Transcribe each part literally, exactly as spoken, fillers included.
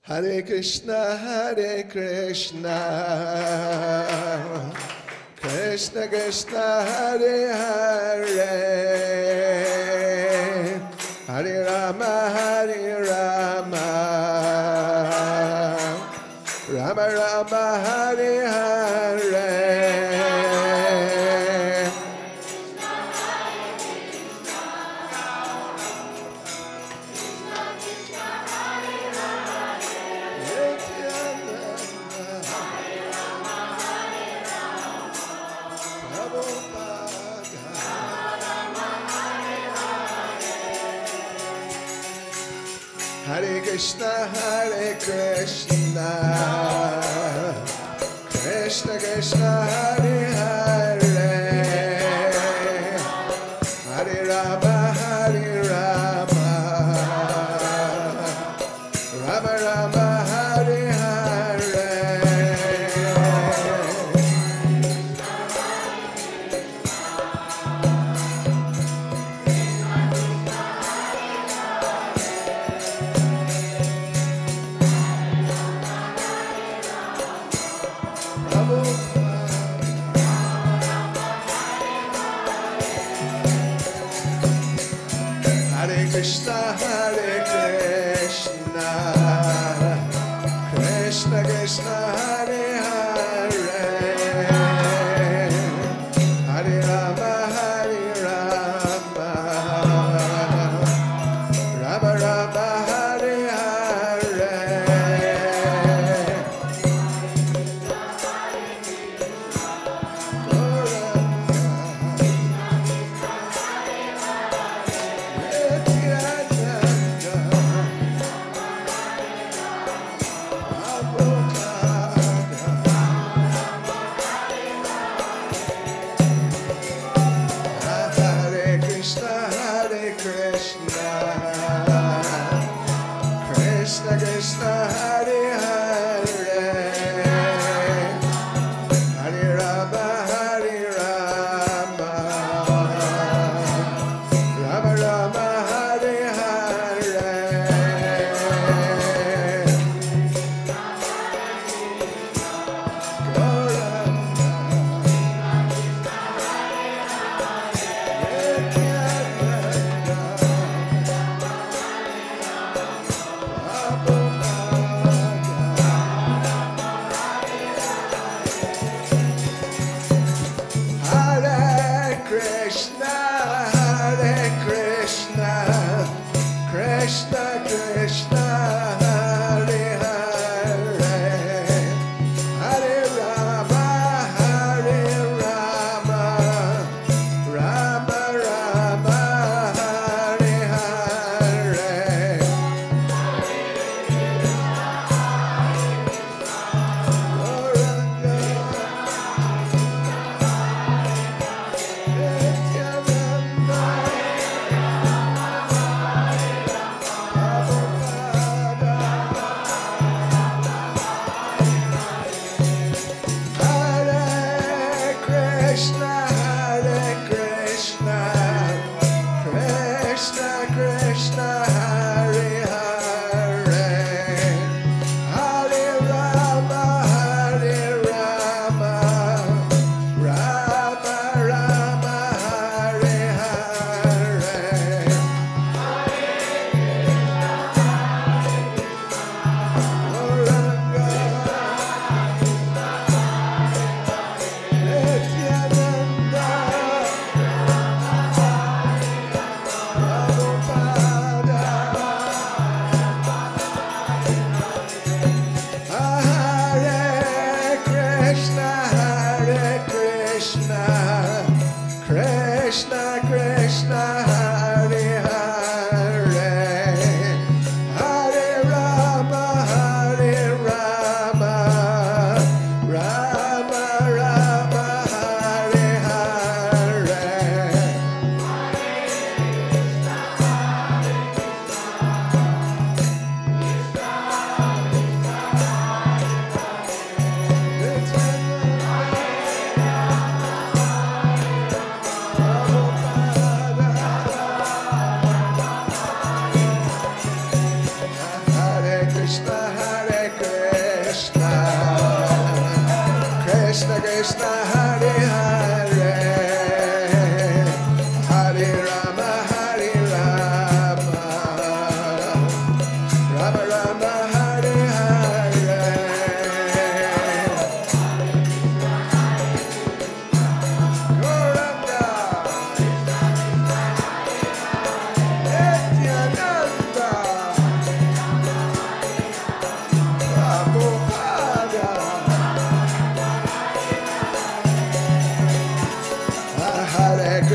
Hare Krishna, Hare Krishna, Krishna Krishna, Hare Hare, Hare Rama, Hare Rama, Rama Rama, Hare Hare. Hare Krishna, Hare Krishna, Krishna Krishna, Hare Hare, Hare Rama, Hare Rama, Rama Rama, Hare Hare. Hare Krishna, Hare Krishna, Krishna Krishna, Hare Hare, Hare Rama, Hare Rama, Rama Rama, Hare Hare. Hare Krishna, Hare Krishna, Krishna Krishna, Hare Hare, Hare Rama, Hare Rama, Rama Rama, Hare Hare. Hare Krishna, Hare Krishna, Krishna Krishna, Hare Hare, Hare Rama, Hare Rama, Rama Rama, Hare Hare. Hare Krishna, Hare Krishna, Krishna Krishna, Hare Hare, Hare Rama, Hare Rama, Rama Rama, Hare Hare. Hare Krishna, Hare Krishna, Krishna Krishna, Hare Hare, Hare Rama, Hare Rama, Rama Rama, Hare Hare. Hare Krishna, Hare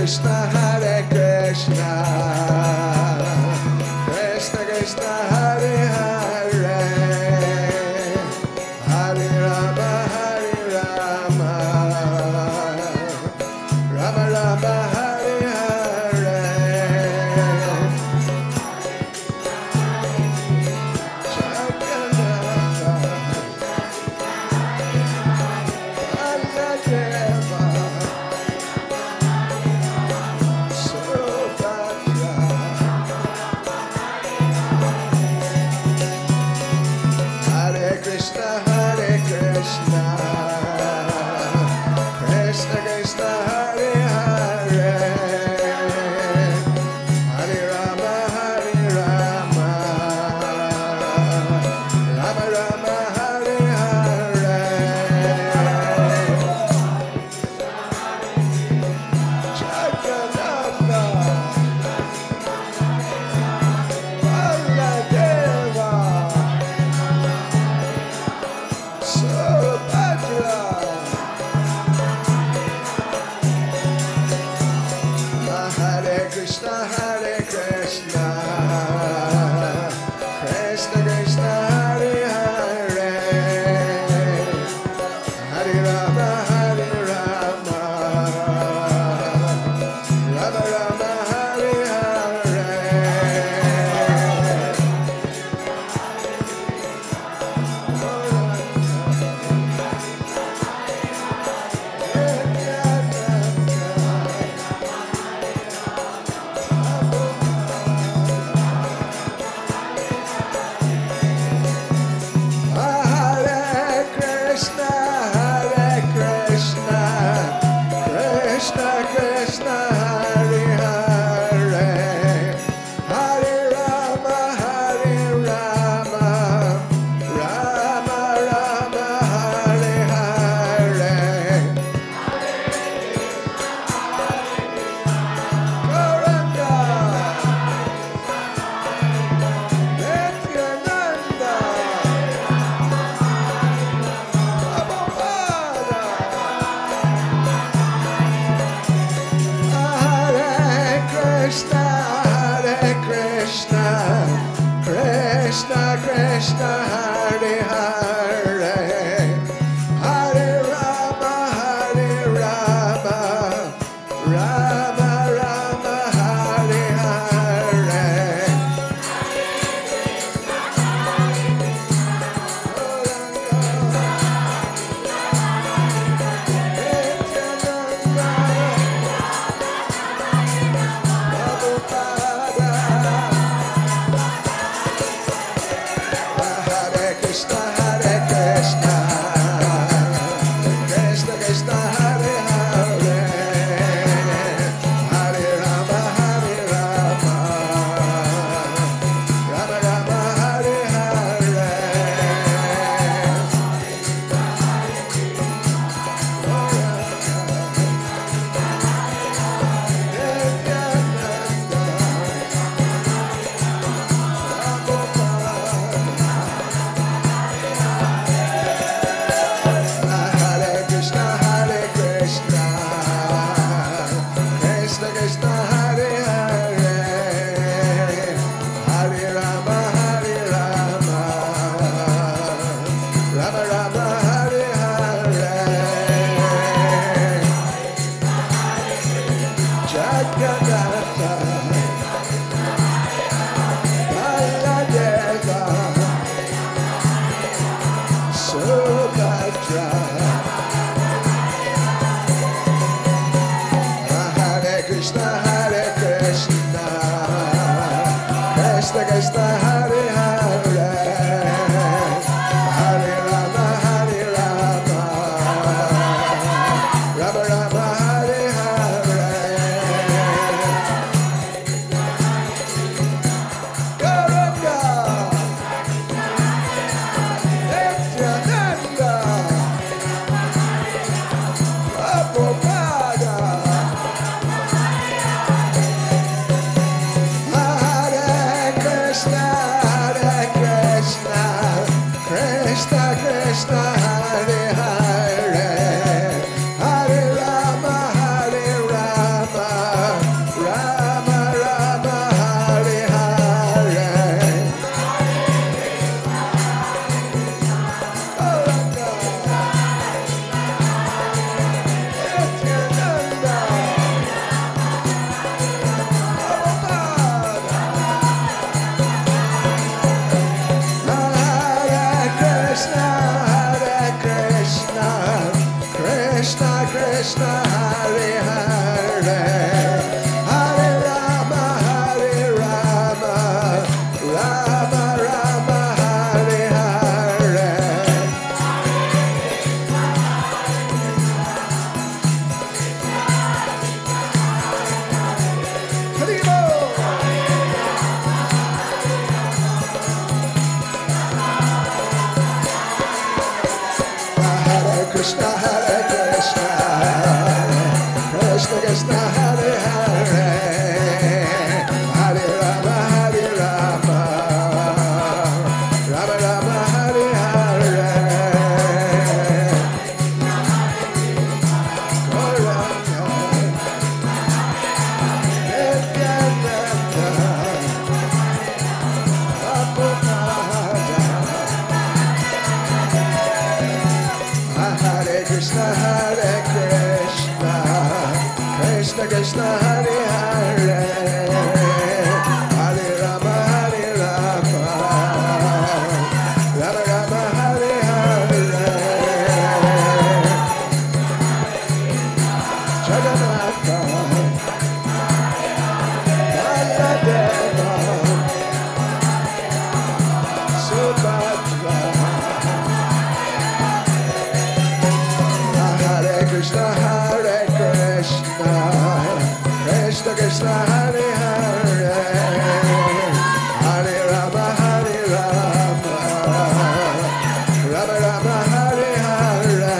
Krishna, Hare Krishna, Krishna Krishna, Hare Hare, Hare Rama, Hare Rama, Rama Rama, Hare Hare, Jagannatha, Balladeva, Subhadra, Hare Krishna, Hare Krishna, Krishna Krishna, Hare Hare, Hare Rama, Hare Rama, Rama Rama, Hare Hare, Jagannatha, Balladeva, Subhadra, Hare Krishna, Hare Krishna, Krishna Krishna, Hare Hare, Hare Rama, Hare Rama, Rama Rama, Hare Hare, Hare Krishna, Hare Krishna, Krishna Krishna, Hare Hare, Hare Rama, Hare Rama, Rama Rama, Hare Hare, Gauranga, Nityananda, Prabhupada, Hare Krishna, Hare Krishna, Krishna Krishna, Hare Hare, Hare Rama, Hare Rama, Rama Rama, Hare Hare, Hare Krishna, Hare Krishna, Hare Hare, Hare Rama, Hare Rama, Rama Rama, Hare Hare. Hare Krishna, Hare Krishna, Krishna Krishna, Hare Hare, Hare Rama, Hare Rama, Rama Rama, Hare Hare. Hare Krishna, Hare Krishna, Krishna Krishna, Hare Hare, Hare Rama, Hare Rama, Rama Rama, Hare Hare. Jagannatha, Baladeva, Subhadra. Hare Krishna, Hare Krishna, Krishna Krishna, Hare Hare, Hare Rama, Hare Rama, Rama Rama, Hare Hare.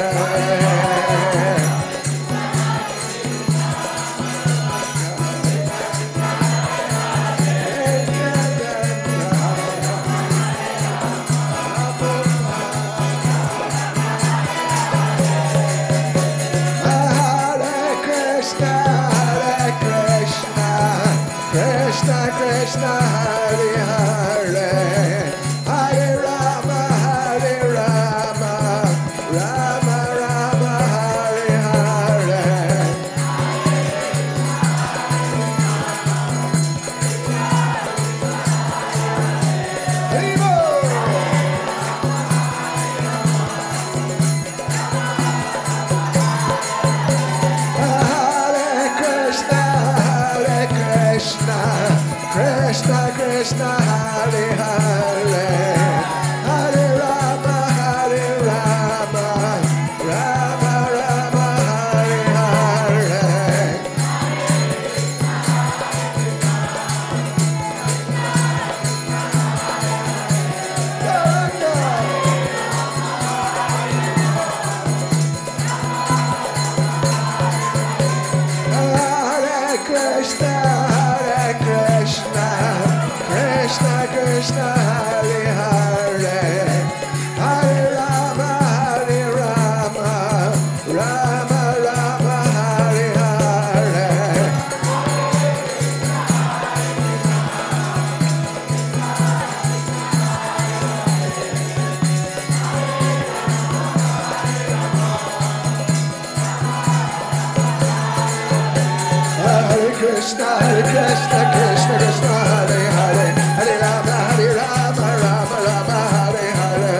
Krishna Krishna, Hare Hare, Hare Rama, Hare Rama, Rama Rama, Hare Hare. Hare Bol. Hare Krishna, Hare Krishna, Krishna Krishna, Hare Hare, Hare Rama, Hare Rama, Rama Rama, Hare Hare. Hare Krishna, Hare Krishna, Krishna Krishna, Hare Hare, Hare Rama, Hare Rama, Rama Rama, Hare Hare. Hare Krishna, Hare Krishna, Krishna Krishna, Hare Hare, Hare Rama, Hare Rama, Rama Rama, Hare Hare.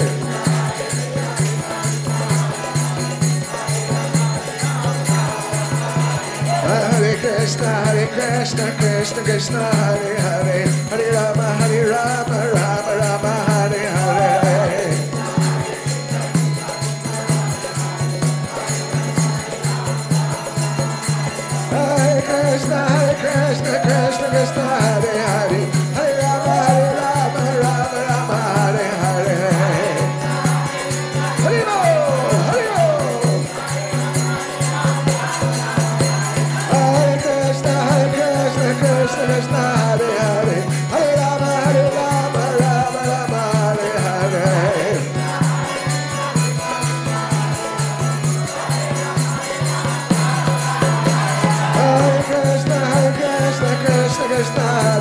Hare Krishna, Hare Krishna, Krishna Krishna, Hare Hare, Hare Rama, Hare Rama, Rama Rama, Hare Hare. Hare Krishna, Hare Krishna, Krishna Krishna, Hare Hare, Hare Rama, Hare Rama, Rama Rama, Hare Hare. Hare Bol, Hare Bol. Hare Krishna, Hare Krishna, Krishna Krishna, Hare Hare, Hare Rama, Hare Rama, Rama Rama, Hare Hare. Hare Krishna, Hare Krishna, Krishna Krishna,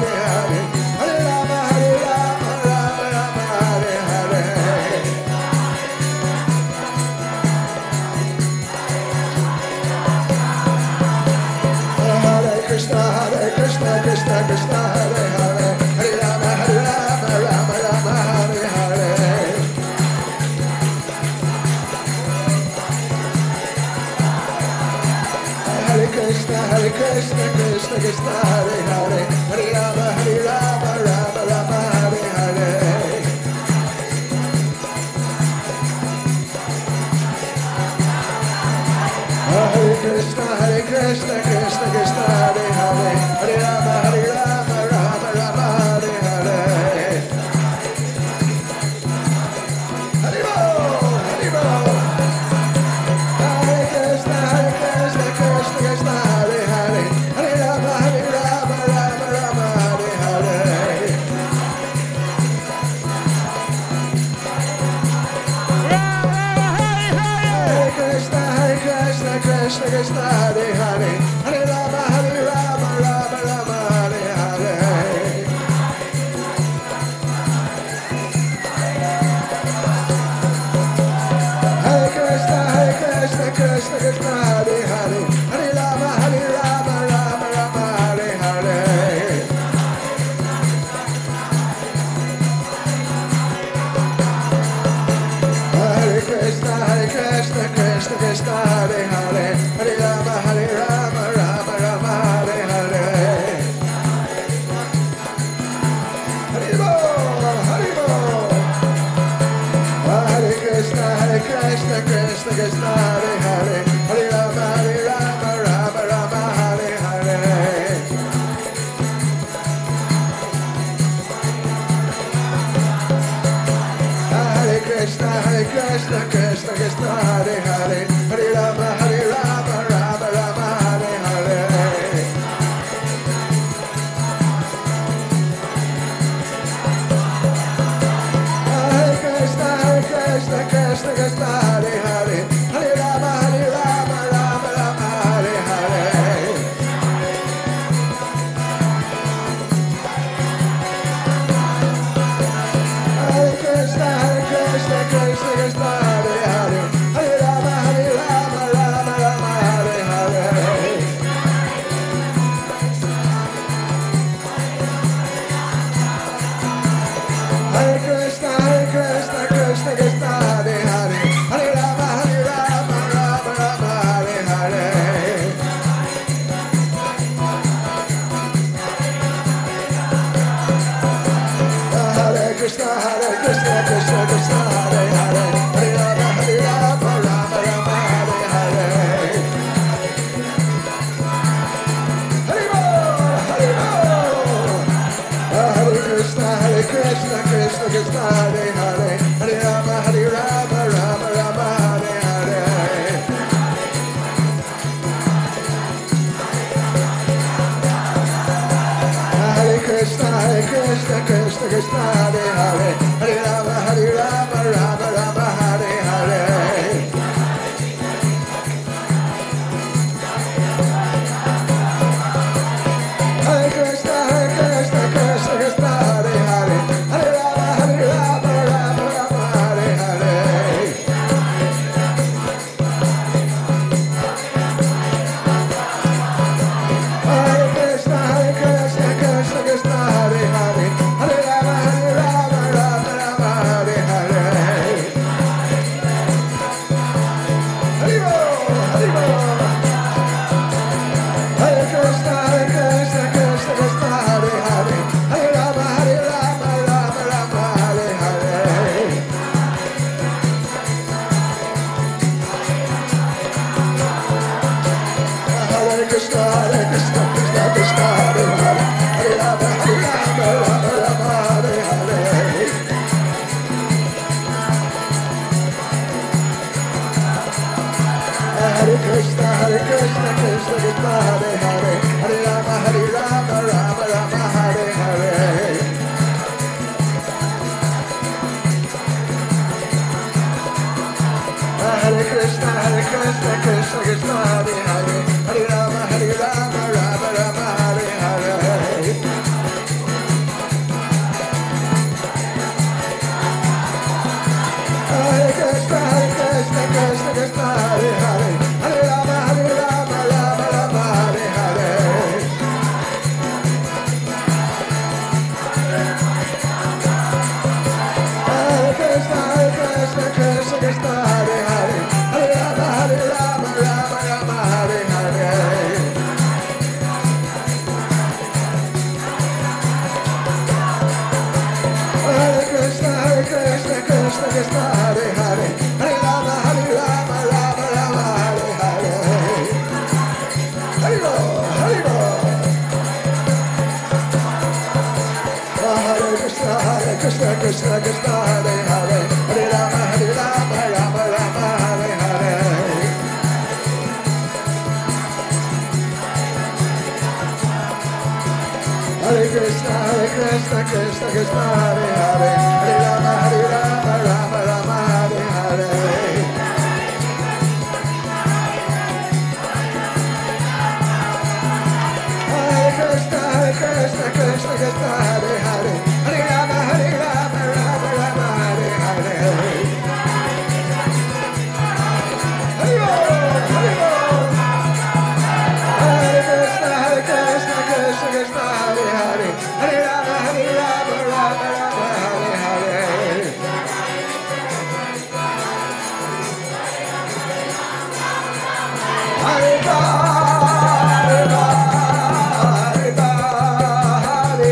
Krishna, Krishna Krishna, Hare Hare, Hare Rama, Hare Rama, Rama Rama, Hare Hare. Hare Krishna, Hare Krishna, Krishna Krishna, Hare Hare, Hare Rama, Hare Rama, Rama Rama, Hare Hare. Hare Bol, Hare Bol. Hare Krishna, Hare Krishna, Krishna Krishna, Hare Hare, Hare Rama, Hare Rama, Rama Rama, Hare Hare. Hare Krishna, Hare Krishna, Krishna Krishna, Hare Hare, Hare Rama, Hare Rama, Rama Rama, Hare Hare. Hare Krishna, Hare Krishna, Krishna Krishna, Hare Hare, Hare Rama, Hare Rama, Rama Rama, Hare Hare. Hare Krishna, Hare Krishna, Krishna Krishna, Hare Hare, Hare Rama, Hare Rama, Rama Rama, Hare Hare. Hare Bol, Hare Bol. Hare Krishna, Hare Krishna, Krishna Krishna, Hare Hare, Hare Rama, Hare Rama, Rama Rama, Hare Hare. Hare Krishna, Hare Krishna, Krishna Krishna, Hare Hare, Hare Rama, Hare Rama, Rama Rama, Hare Hare. Hare Krishna, Hare Krishna, Krishna Krishna, Hare Hare, Hare Rama, Hare Rama, Rama Rama, Hare Hare. Hare Krishna, Hare Krishna, Krishna Krishna, Hare Hare, Hare Rama, Hare Rama, Rama Rama, Hare Hare. Hare Krishna, Hare Krishna, Krishna Krishna, Hare Hare, Hare Rama, Hare Rama, Rama Rama, Hare Hare. Hare Krishna, Hare Krishna, Krishna Krishna, Hare Hare, Hare Rama, Hare Rama, Rama Rama, Hare Hare. Hare Bol, Hare Bol. Hare Krishna, Hare Krishna, Krishna Krishna, Hare Hare, Hare Rama, Hare Rama, Rama Rama, Hare Hare. Hare Krishna, Hare Krishna, Krishna Krishna, Hare Hare, Hare Rama, Hare Rama, Rama Rama, Hare Hare. Hare Krishna, Hare Krishna, Krishna Krishna, Hare Hare, Hare Rama, Hare Rama, Rama Rama, Hare Hare. Hare Krishna, Hare Krishna, Krishna Krishna, Hare Hare, Hare Rama, Hare Rama, Rama Rama, Hare Hare. Hare Bol, Hare Bol. Hare Krishna, Hare Krishna, Krishna Krishna, Hare Hare, Hare Rama, Hare Rama, Rama Rama, Hare Hare. Hare Krishna, Hare Krishna, Krishna Krishna, Hare Hare, Hare Rama, Hare Rama, Rama Rama, Hare Hare. Hare Krishna, Hare Krishna, Krishna Krishna, Hare Hare, Hare Rama, Hare Rama, Rama Rama, Hare Hare. Hare Krishna, Hare Krishna, Krishna Krishna, Hare Hare, Hare Rama, Hare Rama, Rama Rama, Hare Hare. Hare Krishna, Hare Krishna, Krishna Krishna, Hare Hare, Hare Rama, Hare Rama, Rama Rama, Hare Hare. Hare Krishna, Hare Krishna, Krishna Krishna, Hare Hare, Hare Rama, Hare Rama, Rama Rama, Krishna, Hare Hare, Hare Rama, Hare Rama, Rama Rama, Hare Hare. Hare Ram, Hare Ram. Hare Krishna, Hare Krishna, Krishna Krishna, Hare Hare, Hare Rama, Hare Rama, Rama Rama, Hare Hare. Hare Krishna, Hare Krishna, Krishna Krishna, Hare Hare, Hare Rama, Hare Rama, Rama Rama, Hare Hare. Hare Krishna, Hare Krishna, Krishna Krishna, Hare Hare, Hare Rama, Hare Rama, Rama Rama, Hare Hare. Hare Ram, Hare Ram. Hare Krishna, Hare Krishna, Krishna Krishna, Hare Hare, Hare Rama, Hare Rama, Rama Rama, Hare Hare. Hare Ram, Hare Ram, Hare Ram, Hare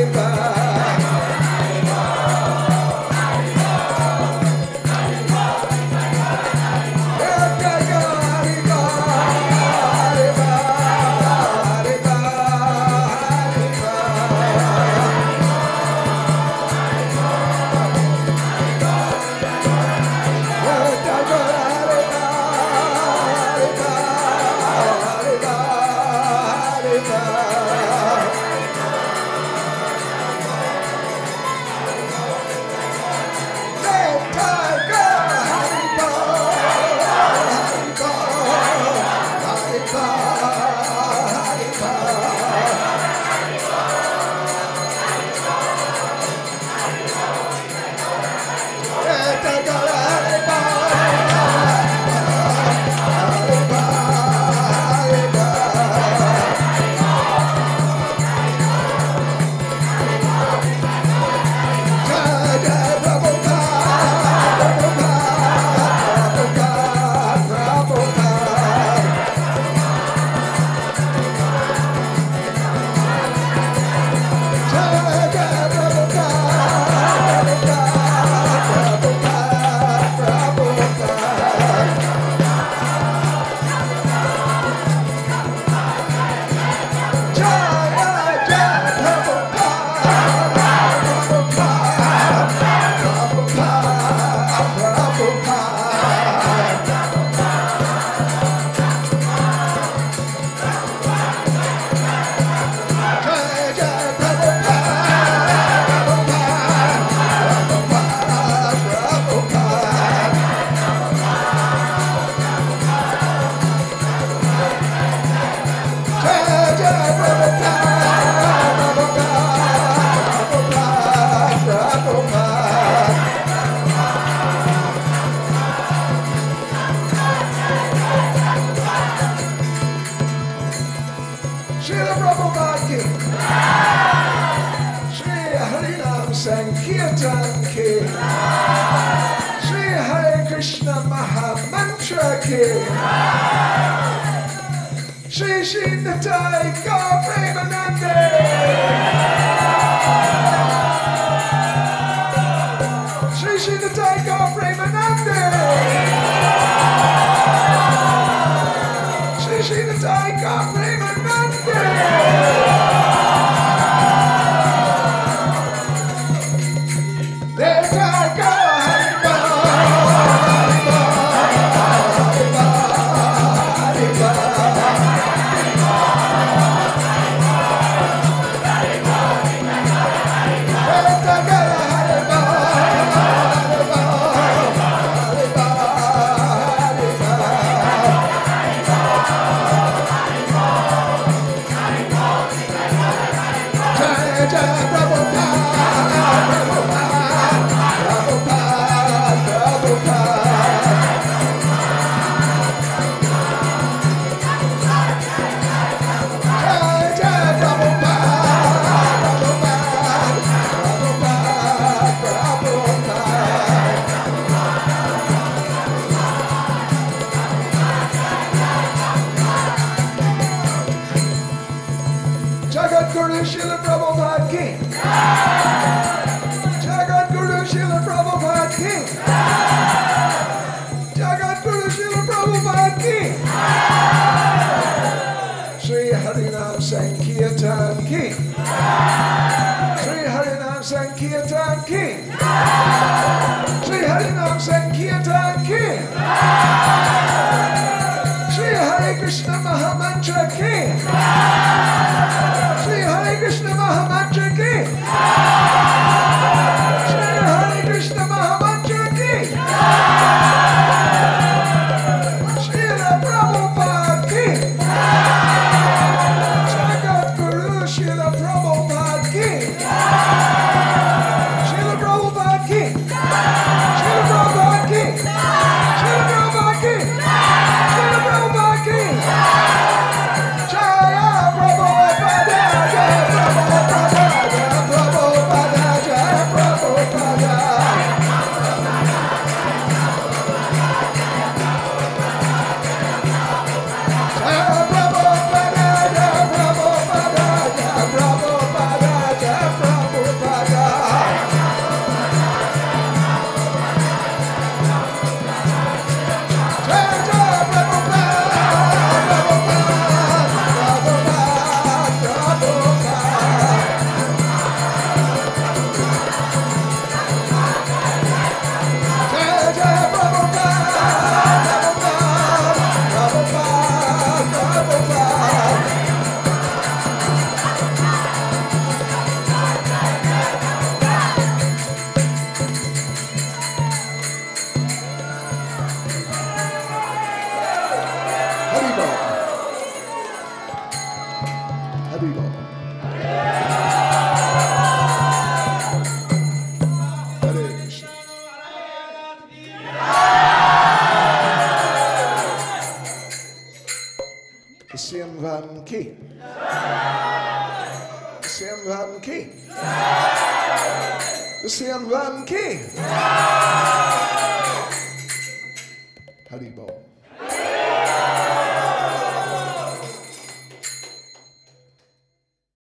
Srila Prabhupada ki, Shri Harinam Sankirtan ki, Shri Hare Krishna Maha Mantra ki, Shri Shri Nitai Gaur Premanande, Shri Shri Nitai Gaur Premanande, Shri Shri Nitai Gaur Premanande. Jagadguru Srila Prabhupada ki. Jagadguru Srila Prabhupada ki. Siam Ki. Siam Ki. Siam Ki. Haribo.